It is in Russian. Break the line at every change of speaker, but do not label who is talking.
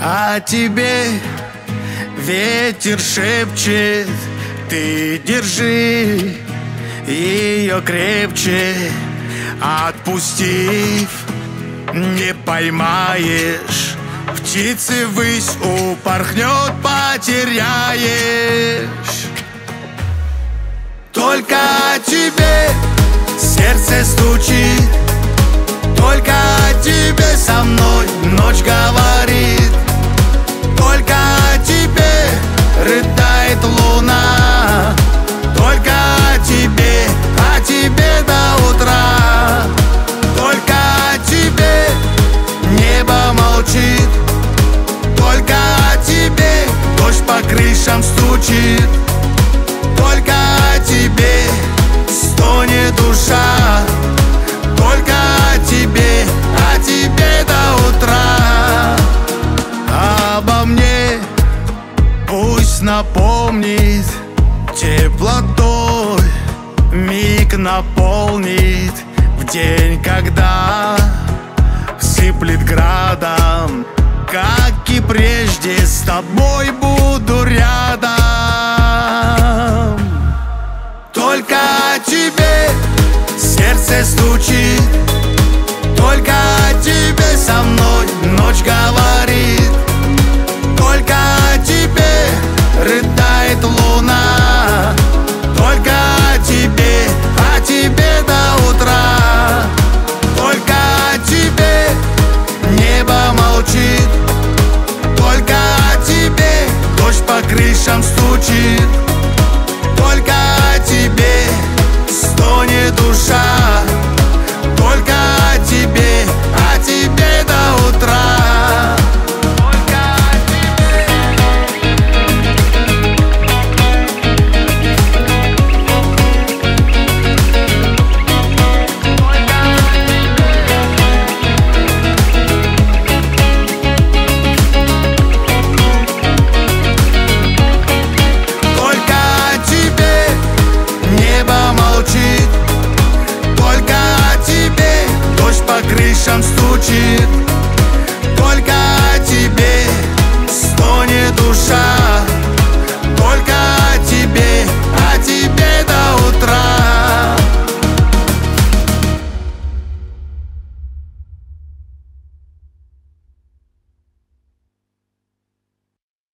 О тебе ветер шепчет, ты держи ее крепче. Отпустив, не поймаешь, птицы ввысь упорхнет, потеряешь. Только о тебе сердце стучит, только о тебе со мной ночь говорит. Только о тебе рыдает луна, только о тебе до утра. Только о тебе небо молчит, только о тебе дождь по крышам стучит. Только о тебе стонет душа, только о тебе до утра. Обо мне пусть напомнит, теплотой миг наполнит. В день, когда сыплет градом, как и прежде, с тобой буду рядом. Только о тебе сердце стучит, только о тебе со мной ночь говорит. Только о тебе рыдает луна, только о тебе до утра. Только о тебе небо молчит, только о тебе дождь по крышам стучит. Только о тебе стонет душа, только о тебе до утра. Только о тебе. Только о тебе небо молчит, только о тебе дождь по крышам стучит.